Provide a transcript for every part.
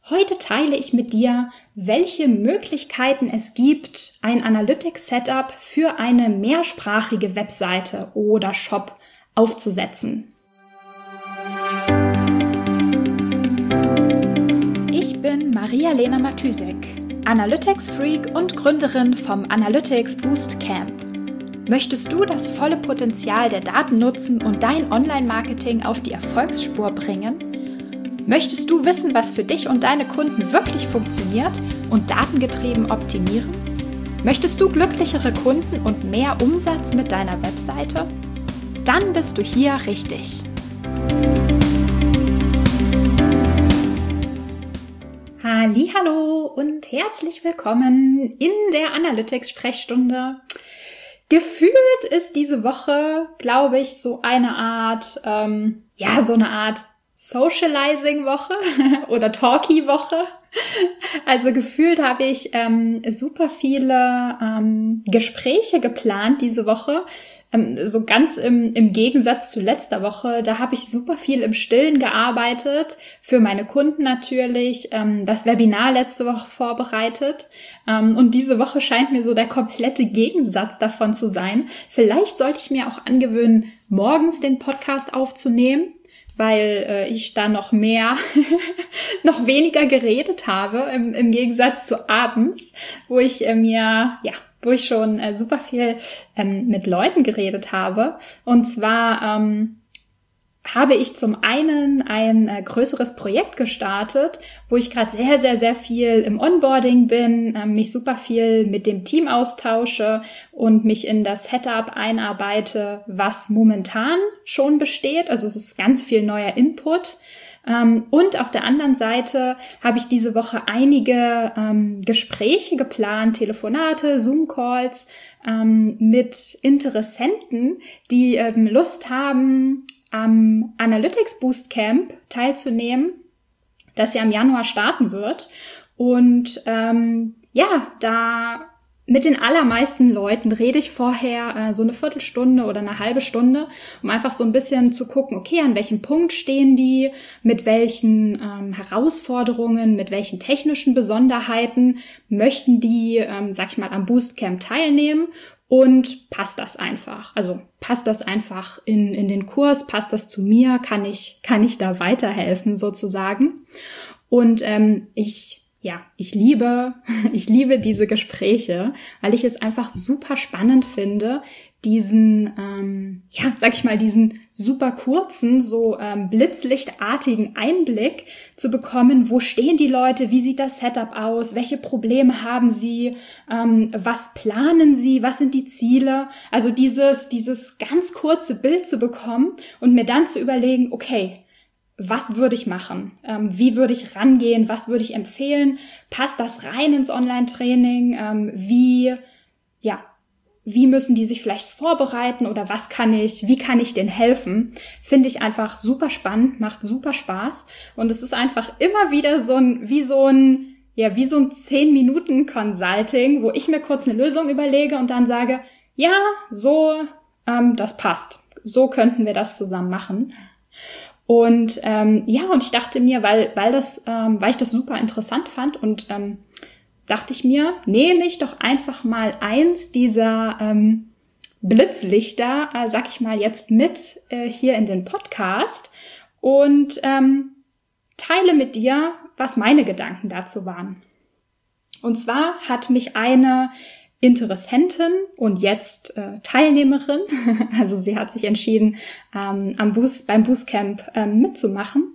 Heute teile ich mit dir, welche Möglichkeiten es gibt, ein Analytics-Setup für eine mehrsprachige Webseite oder Shop aufzusetzen. Ich bin Maria-Lena Matysek, Analytics-Freak und Gründerin vom Analytics Boost Camp. Möchtest du das volle Potenzial der Daten nutzen und dein Online-Marketing auf die Erfolgsspur bringen? Möchtest du wissen, was für dich und deine Kunden wirklich funktioniert und datengetrieben optimieren? Möchtest du glücklichere Kunden und mehr Umsatz mit deiner Webseite? Dann bist du hier richtig. Hallihallo und herzlich willkommen in der Analytics-Sprechstunde. Gefühlt ist diese Woche, glaube ich, so eine Art Socializing-Woche oder Talkie-Woche. Also gefühlt habe ich super viele Gespräche geplant diese Woche. So ganz im Gegensatz zu letzter Woche, da habe ich super viel im Stillen gearbeitet, für meine Kunden natürlich, das Webinar letzte Woche vorbereitet und diese Woche scheint mir so der komplette Gegensatz davon zu sein. Vielleicht sollte ich mir auch angewöhnen, morgens den Podcast aufzunehmen, weil ich da noch weniger geredet habe im Gegensatz zu abends, wo ich schon super viel mit Leuten geredet habe. Und zwar habe ich zum einen ein größeres Projekt gestartet, wo ich gerade sehr, sehr, sehr viel im Onboarding bin, mich super viel mit dem Team austausche und mich in das Setup einarbeite, was momentan schon besteht. Also es ist ganz viel neuer Input. Und auf der anderen Seite habe ich diese Woche einige Gespräche geplant, Telefonate, Zoom-Calls mit Interessenten, die Lust haben, am Analytics Boost Camp teilzunehmen, das ja im Januar starten wird. Und da mit den allermeisten Leuten rede ich vorher so eine Viertelstunde oder eine halbe Stunde, um einfach so ein bisschen zu gucken, okay, an welchem Punkt stehen die, mit welchen Herausforderungen, mit welchen technischen Besonderheiten möchten die, am Boostcamp teilnehmen und passt das einfach? Also passt das einfach in den Kurs, passt das zu mir, kann ich da weiterhelfen sozusagen? Und ich liebe diese Gespräche, weil ich es einfach super spannend finde, diesen super kurzen, so blitzlichtartigen Einblick zu bekommen, wo stehen die Leute, wie sieht das Setup aus, welche Probleme haben sie, was planen sie, was sind die Ziele, also dieses ganz kurze Bild zu bekommen und mir dann zu überlegen, okay, was würde ich machen? Wie würde ich rangehen? Was würde ich empfehlen? Passt das rein ins Online-Training? Wie müssen die sich vielleicht vorbereiten oder wie kann ich denen helfen? Finde ich einfach super spannend, macht super Spaß und es ist einfach immer wieder wie so ein 10-Minuten-Consulting, wo ich mir kurz eine Lösung überlege und dann sage, das passt. So könnten wir das zusammen machen. Und und ich dachte mir, weil ich das super interessant fand und dachte ich mir, nehme ich doch einfach mal eins dieser Blitzlichter, jetzt mit hier in den Podcast und teile mit dir, was meine Gedanken dazu waren. Und zwar hat mich eine Interessentin und jetzt Teilnehmerin, also sie hat sich entschieden, beim Boostcamp mitzumachen.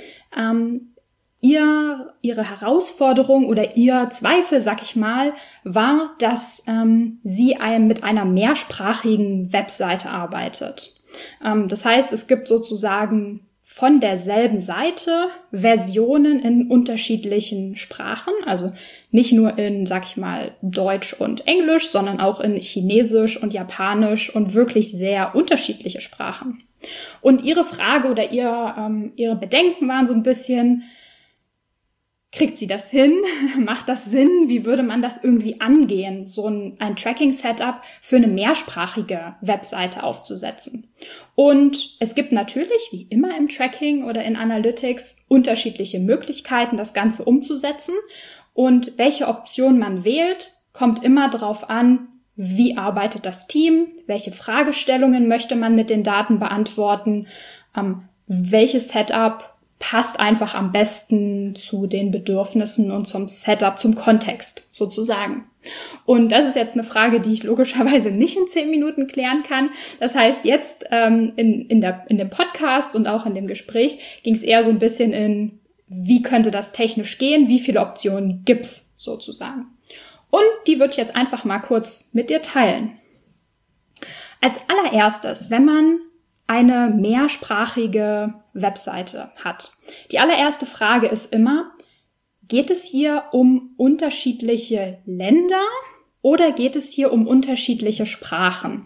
Ihre Herausforderung oder ihr Zweifel, war, dass sie mit einer mehrsprachigen Webseite arbeitet. Das heißt, es gibt sozusagen von derselben Seite Versionen in unterschiedlichen Sprachen, also nicht nur in, Deutsch und Englisch, sondern auch in Chinesisch und Japanisch und wirklich sehr unterschiedliche Sprachen. Und ihre Frage oder ihre Bedenken waren so ein bisschen, Kriegt sie das hin? Macht das Sinn? Wie würde man das irgendwie angehen, so ein Tracking-Setup für eine mehrsprachige Webseite aufzusetzen? Und es gibt natürlich, wie immer im Tracking oder in Analytics, unterschiedliche Möglichkeiten, das Ganze umzusetzen. Und welche Option man wählt, kommt immer darauf an, wie arbeitet das Team, welche Fragestellungen möchte man mit den Daten beantworten, welches Setup passt einfach am besten zu den Bedürfnissen und zum Setup, zum Kontext sozusagen. Und das ist jetzt eine Frage, die ich logischerweise nicht in 10 Minuten klären kann. Das heißt, jetzt in dem Podcast und auch in dem Gespräch ging es eher so ein bisschen in, wie könnte das technisch gehen, wie viele Optionen gibt's sozusagen. Und die würde ich jetzt einfach mal kurz mit dir teilen. Als allererstes, wenn man eine mehrsprachige Webseite hat. Die allererste Frage ist immer, geht es hier um unterschiedliche Länder oder geht es hier um unterschiedliche Sprachen?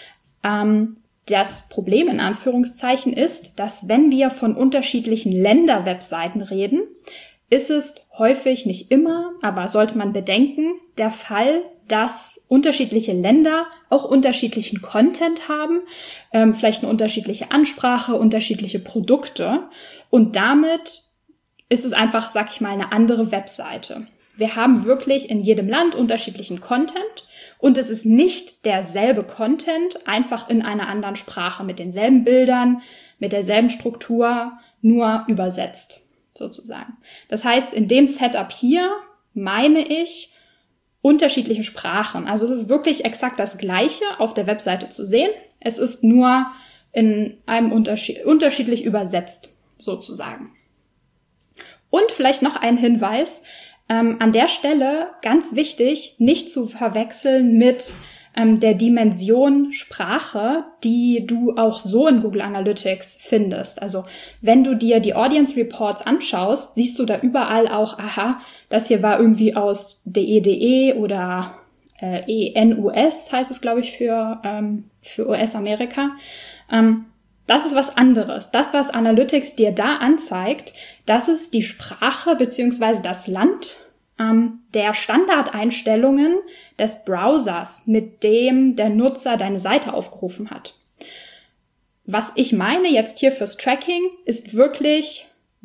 Das Problem in Anführungszeichen ist, dass wenn wir von unterschiedlichen Länder-Webseiten reden, ist es häufig, nicht immer, aber sollte man bedenken, der Fall, dass unterschiedliche Länder auch unterschiedlichen Content haben, vielleicht eine unterschiedliche Ansprache, unterschiedliche Produkte. Und damit ist es einfach, sag ich mal, eine andere Webseite. Wir haben wirklich in jedem Land unterschiedlichen Content und es ist nicht derselbe Content, einfach in einer anderen Sprache, mit denselben Bildern, mit derselben Struktur, nur übersetzt sozusagen. Das heißt, in dem Setup hier meine ich unterschiedliche Sprachen. Also es ist wirklich exakt das Gleiche auf der Webseite zu sehen. Es ist nur in einem unterschiedlich übersetzt sozusagen. Und vielleicht noch ein Hinweis, an der Stelle ganz wichtig, nicht zu verwechseln mit der Dimension Sprache, die du auch so in Google Analytics findest. Also wenn du dir die Audience Reports anschaust, siehst du da überall auch, aha, das hier war irgendwie aus DE oder ENUS heißt es, glaube ich, für US-Amerika. Das ist was anderes. Das, was Analytics dir da anzeigt, das ist die Sprache beziehungsweise das Land der Standardeinstellungen des Browsers, mit dem der Nutzer deine Seite aufgerufen hat. Was ich meine jetzt hier fürs Tracking ist wirklich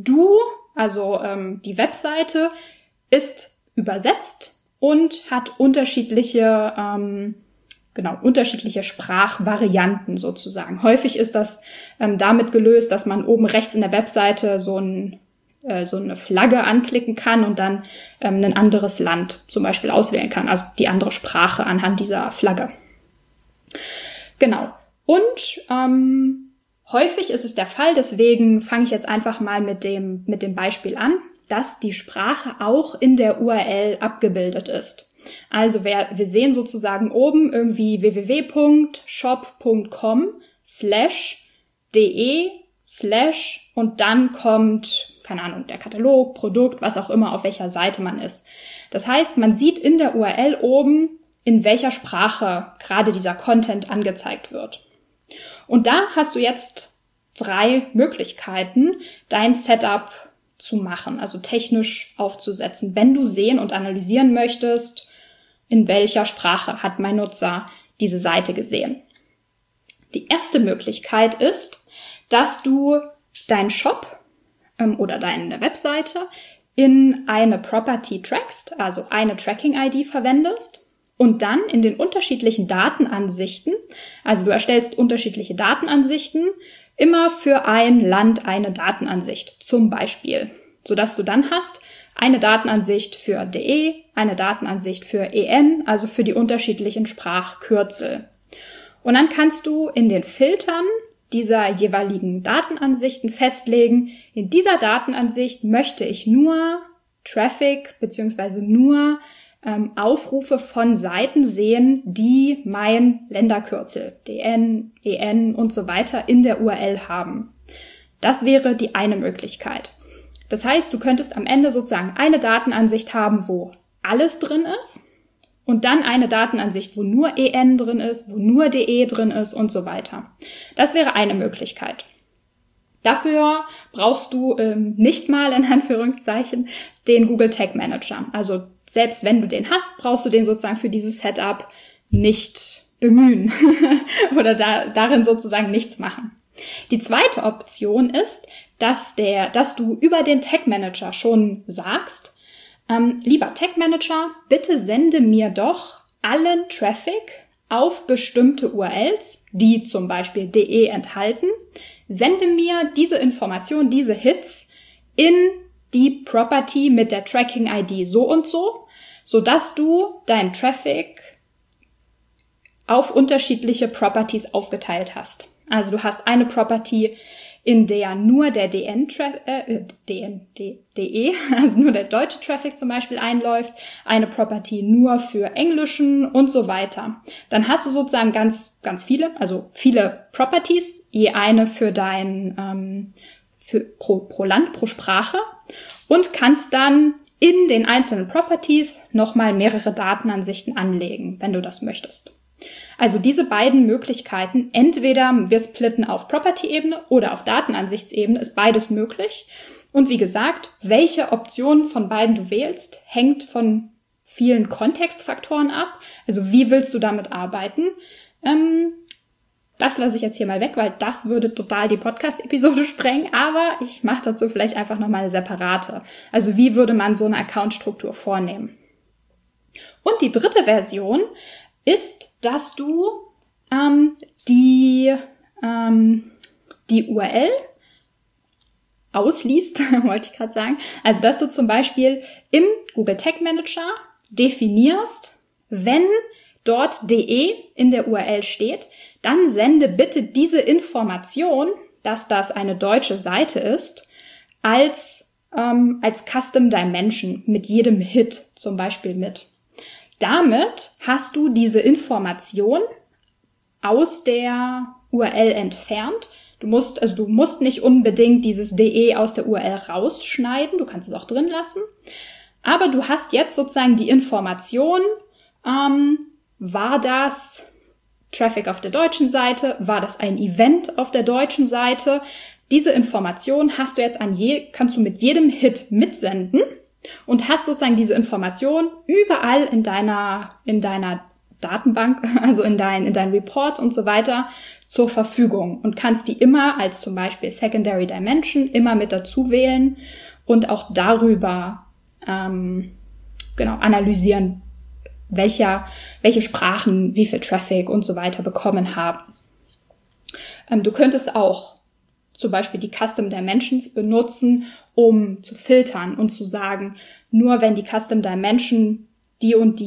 die Webseite ist übersetzt und hat unterschiedliche Sprachvarianten sozusagen. Häufig ist das damit gelöst, dass man oben rechts in der Webseite so eine Flagge anklicken kann und dann ein anderes Land zum Beispiel auswählen kann, also die andere Sprache anhand dieser Flagge. Genau. Und häufig ist es der Fall, deswegen fange ich jetzt einfach mal mit dem Beispiel an, dass die Sprache auch in der URL abgebildet ist. Also wir sehen sozusagen oben irgendwie www.shop.com/de/ und dann kommt, keine Ahnung, der Katalog, Produkt, was auch immer, auf welcher Seite man ist. Das heißt, man sieht in der URL oben, in welcher Sprache gerade dieser Content angezeigt wird. Und da hast du jetzt 3 Möglichkeiten, dein Setup zu machen, also technisch aufzusetzen, wenn du sehen und analysieren möchtest, in welcher Sprache hat mein Nutzer diese Seite gesehen. Die erste Möglichkeit ist, dass du deinen Shop oder deine Webseite in eine Property trackst, also eine Tracking-ID verwendest und dann in den unterschiedlichen Datenansichten, also du erstellst unterschiedliche Datenansichten, immer für ein Land eine Datenansicht zum Beispiel, sodass du dann hast eine Datenansicht für DE, eine Datenansicht für EN, also für die unterschiedlichen Sprachkürzel. Und dann kannst du in den Filtern dieser jeweiligen Datenansichten festlegen, in dieser Datenansicht möchte ich nur Traffic bzw. nur Aufrufe von Seiten sehen, die mein Länderkürzel, DN, EN und so weiter in der URL haben. Das wäre die eine Möglichkeit. Das heißt, du könntest am Ende sozusagen eine Datenansicht haben, wo alles drin ist und dann eine Datenansicht, wo nur EN drin ist, wo nur DE drin ist und so weiter. Das wäre eine Möglichkeit. Dafür brauchst du nicht mal, in Anführungszeichen, den Google Tag Manager. Also selbst wenn du den hast, brauchst du den sozusagen für dieses Setup nicht bemühen oder darin sozusagen nichts machen. Die zweite Option ist, dass du über den Tag Manager schon sagst, lieber Tag Manager, bitte sende mir doch allen Traffic auf bestimmte URLs, die zum Beispiel .de enthalten, sende mir diese Information, diese Hits in die Property mit der Tracking-ID so und so, sodass du deinen Traffic auf unterschiedliche Properties aufgeteilt hast. Also du hast eine Property, in der nur der DE, also nur der deutsche Traffic zum Beispiel einläuft, eine Property nur für englischen und so weiter. Dann hast du sozusagen ganz, ganz viele, also viele Properties, je eine für pro Land, pro Sprache und kannst dann in den einzelnen Properties nochmal mehrere Datenansichten anlegen, wenn du das möchtest. Also diese beiden Möglichkeiten, entweder wir splitten auf Property-Ebene oder auf Datenansichtsebene, ist beides möglich. Und wie gesagt, welche Option von beiden du wählst, hängt von vielen Kontextfaktoren ab. Also wie willst du damit arbeiten? Das lasse ich jetzt hier mal weg, weil das würde total die Podcast-Episode sprengen. Aber ich mache dazu vielleicht einfach nochmal eine separate. Also wie würde man so eine Account-Struktur vornehmen? Und die dritte Version ist, dass du die URL ausliest, wollte ich gerade sagen. Also, dass du zum Beispiel im Google Tag Manager definierst, wenn dort .de in der URL steht, dann sende bitte diese Information, dass das eine deutsche Seite ist, als Custom Dimension mit jedem Hit zum Beispiel mit. Damit hast du diese Information aus der URL entfernt. Du musst nicht unbedingt dieses DE aus der URL rausschneiden, du kannst es auch drin lassen. Aber du hast jetzt sozusagen die Information, war das Traffic auf der deutschen Seite, war das ein Event auf der deutschen Seite? Diese Information hast du jetzt kannst du mit jedem Hit mitsenden. Und hast sozusagen diese Information überall in deiner Datenbank, also in deinen Reports und so weiter zur Verfügung und kannst die immer als zum Beispiel Secondary Dimension immer mit dazu wählen und auch darüber analysieren, welche Sprachen wie viel Traffic und so weiter bekommen haben. Du könntest auch zum Beispiel die Custom Dimensions benutzen, um zu filtern und zu sagen, nur wenn die Custom Dimension die und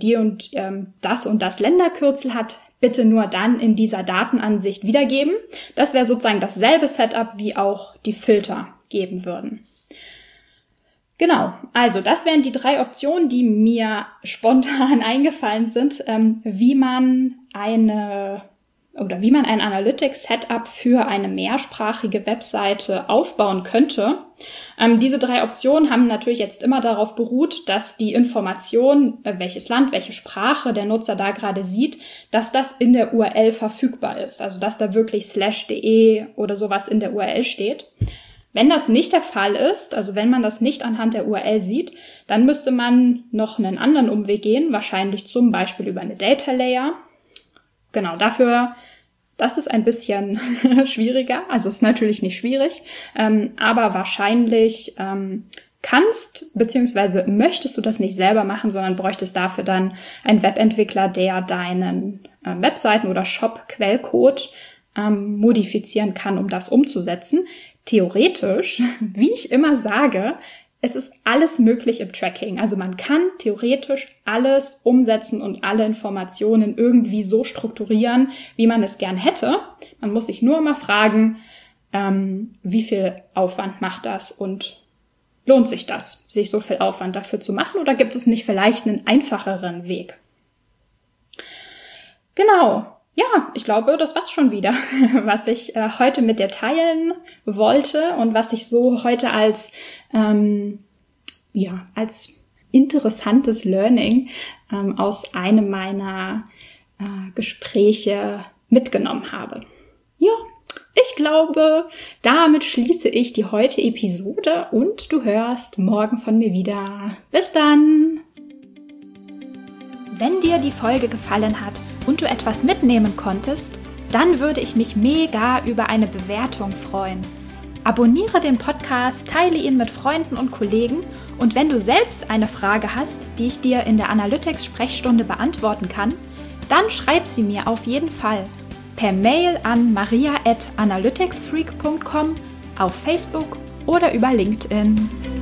das Länderkürzel hat, bitte nur dann in dieser Datenansicht wiedergeben. Das wäre sozusagen dasselbe Setup, wie auch die Filter geben würden. Genau, also das wären die 3 Optionen, die mir spontan eingefallen sind, wie man ein Analytics-Setup für eine mehrsprachige Webseite aufbauen könnte. Diese 3 Optionen haben natürlich jetzt immer darauf beruht, dass die Information, welches Land, welche Sprache der Nutzer da gerade sieht, dass das in der URL verfügbar ist. Also dass da wirklich /de oder sowas in der URL steht. Wenn das nicht der Fall ist, also wenn man das nicht anhand der URL sieht, dann müsste man noch einen anderen Umweg gehen, wahrscheinlich zum Beispiel über eine Data Layer. Genau, das ist ein bisschen schwieriger. Also ist natürlich nicht schwierig, aber wahrscheinlich beziehungsweise möchtest du das nicht selber machen, sondern bräuchtest dafür dann einen Webentwickler, der deinen Webseiten- oder Shop-Quellcode modifizieren kann, um das umzusetzen. Theoretisch, wie ich immer sage, es ist alles möglich im Tracking. Also man kann theoretisch alles umsetzen und alle Informationen irgendwie so strukturieren, wie man es gern hätte. Man muss sich nur mal fragen, wie viel Aufwand macht das und lohnt sich das, sich so viel Aufwand dafür zu machen, oder gibt es nicht vielleicht einen einfacheren Weg? Genau. Ja, ich glaube, das war's schon wieder, was ich heute mit dir teilen wollte und was ich so heute als interessantes Learning aus einem meiner Gespräche mitgenommen habe. Ja, ich glaube, damit schließe ich die heutige Episode und du hörst morgen von mir wieder. Bis dann! Wenn dir die Folge gefallen hat und du etwas mitnehmen konntest, dann würde ich mich mega über eine Bewertung freuen. Abonniere den Podcast, teile ihn mit Freunden und Kollegen und wenn du selbst eine Frage hast, die ich dir in der Analytics-Sprechstunde beantworten kann, dann schreib sie mir auf jeden Fall per Mail an maria@analyticsfreak.com, auf Facebook oder über LinkedIn.